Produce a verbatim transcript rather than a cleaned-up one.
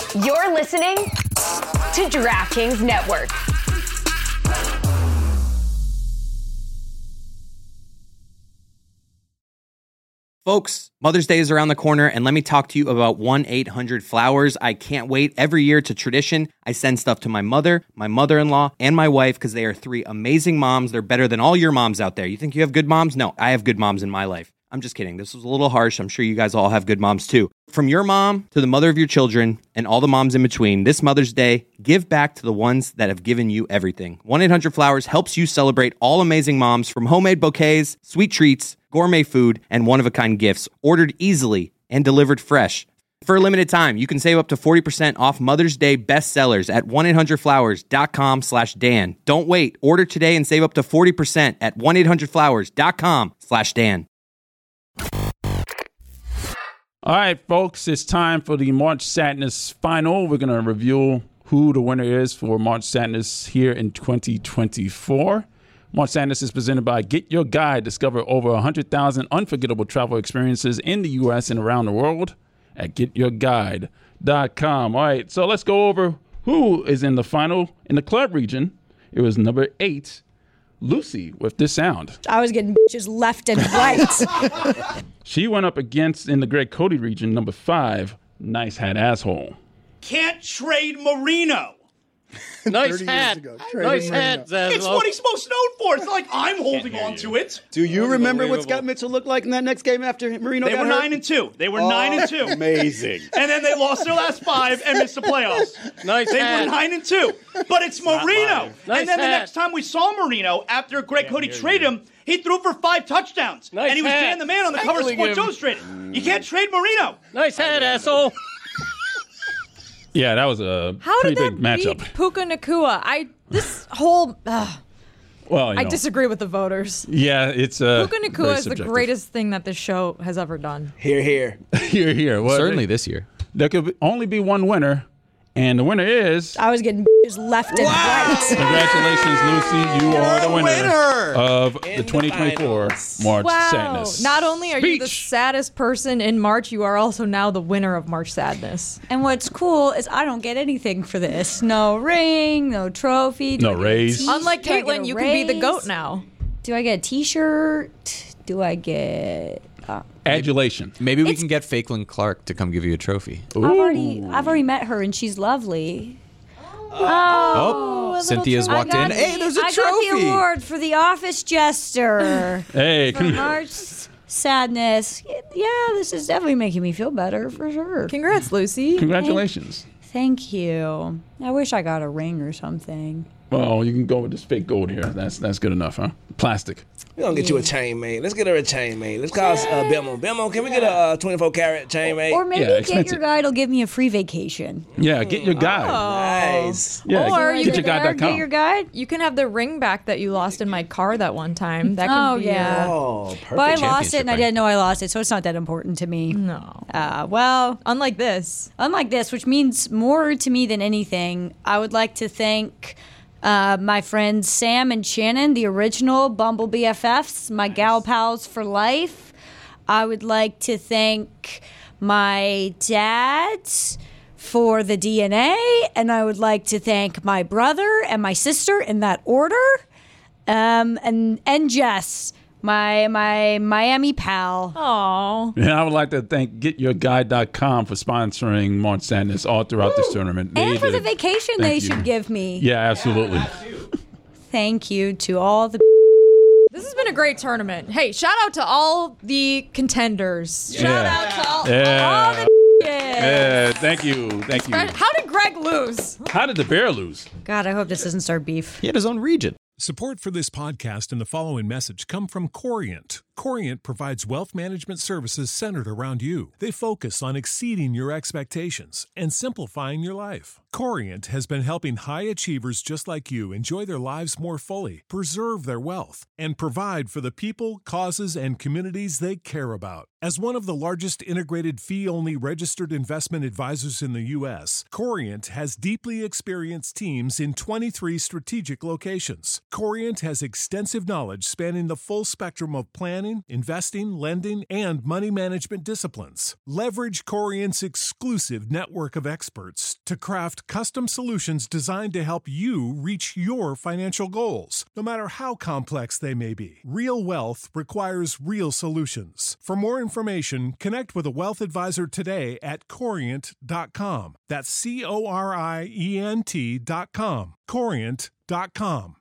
You're listening to DraftKings Network. Folks, Mother's Day is around the corner, and let me talk to you about one eight hundred flowers. I can't wait. Every year, it's a tradition. I send stuff to my mother, my mother-in-law, and my wife because they are three amazing moms. They're better than all your moms out there. You think you have good moms? No, I have good moms in my life. I'm just kidding. This was a little harsh. I'm sure you guys all have good moms too. From your mom to the mother of your children and all the moms in between, this Mother's Day, give back to the ones that have given you everything. one eight hundred flowers helps you celebrate all amazing moms, from homemade bouquets, sweet treats, gourmet food, and one-of-a-kind gifts, ordered easily and delivered fresh. For a limited time, you can save up to forty percent off Mother's Day bestsellers at one eight hundred flowers dot com slash Dan. Don't wait. Order today and save up to forty percent at one eight hundred flowers dot com slash Dan. All right, folks, it's time for the March Sadness Final. We're going to reveal who the winner is for March Sadness here in twenty twenty-four. March Sadness is presented by Get Your Guide. Discover over one hundred thousand unforgettable travel experiences in the U S and around the world at get your guide dot com. All right, so let's go over who is in the final. In the club region, it was number eight, Lucy, with this sound. I was getting bitches left and right. She went up against, in the Greg Cody region, number five, Nice Hat Asshole. Can't trade Marino. Nice hat. Nice hat, Zaslow. It's what he's most known for. It's not like I'm holding on to it. Do you remember what Scott Mitchell looked like in that next game after Marino They got were hurt? nine and two. They were Oh, nine and two. Amazing. And then they lost their last five and missed the playoffs. Nice They hat. were nine and two. But it's Marino. Nice and then the hat. next time we saw Marino, after Greg Cody traded him, he threw for five touchdowns. Nice and he was hat. Dan the man on the cover of Heckling Sports him. Illustrated. You can't trade Marino. Nice hat, asshole. Yeah, that was a How pretty did big that matchup. beat Puka Nakua? I this whole ugh, Well, you I know. disagree with the voters. Yeah, it's uh, Puka very Nakua is the subjective. greatest thing that this show has ever done. Here, here. Here, here. Well, Certainly there- this year. There could be- only be one winner, and the winner is. I was getting bitches left and right. Congratulations, Lucy. You are the winner, winner of in the the twenty twenty-four finals. March Wow! Sadness. Not only are you the Speech. saddest person in March, you are also now the winner of March Sadness. And what's cool is I don't get anything for this. No ring, no trophy. Do No I get a raise. t- Unlike do I get Caitlyn, a you can be the raise? goat now. Do I get a T-shirt? Do I get? Uh, Adulation. Maybe we It's- can get Fakelin Clark to come give you a trophy. I've already, I've already met her, and she's lovely. Oh, Oh, a little Cynthia's trophy. walked I in. got Hey, the- there's a I got trophy. the award for the office jester. Hey, For con- March Sadness. Yeah, this is definitely making me feel better for sure. Congrats, Lucy. congratulations. Thank you. I wish I got a ring or something. Well, you can go with this fake gold here. That's that's good enough, huh? Plastic. We're going to get you a chain made. Let's get her a chain made. Let's call us uh, Bimo. Bimo, can we get a uh, twenty-four karat chain made? Or maybe Yeah, Get expensive. Your Guide will give me a free vacation. Yeah, get your guide. Nice. Yeah, Or you get your could- guide dot Get com. Your Guide? You can have the ring back that you lost in my car that one time. That can Oh, be yeah. uh, Oh, perfect. But I lost it championship and I ring. didn't know I lost it, so it's not that important to me. no. Uh, well, Unlike this. unlike this, which means more to me than anything, I would like to thank uh, my friends Sam and Shannon, the original Bumble B F Fs, my gal pals for life. I would like to thank my dad for the D N A, and I would like to thank my brother and my sister in that order, um, and and Jess, my my Miami pal. Oh. And I would like to thank get your guide dot com for sponsoring March Sadness all throughout this tournament. They And for the did- vacation Thank they you. should give me. Yeah, absolutely. Thank you to all the. This has been a great tournament. Hey, shout out to all the contenders. Yeah. Shout out to all, Yeah. all the Yeah, thank you, thank you. How did Greg lose? How did the bear lose? God, I hope this doesn't start beef. He had his own region. Support for this podcast and the following message come from Corient. Corient provides wealth management services centered around you. They focus on exceeding your expectations and simplifying your life. Corient has been helping high achievers just like you enjoy their lives more fully, preserve their wealth, and provide for the people, causes, and communities they care about. As one of the largest integrated fee-only registered investment advisors in the U S, Corient has deeply experienced teams in twenty-three strategic locations. Corient has extensive knowledge spanning the full spectrum of planning, planning, investing, lending, and money management disciplines. Leverage Corient's exclusive network of experts to craft custom solutions designed to help you reach your financial goals, no matter how complex they may be. Real wealth requires real solutions. For more information, connect with a wealth advisor today at corient dot com. That's C O R I E N T dot com. corient dot com.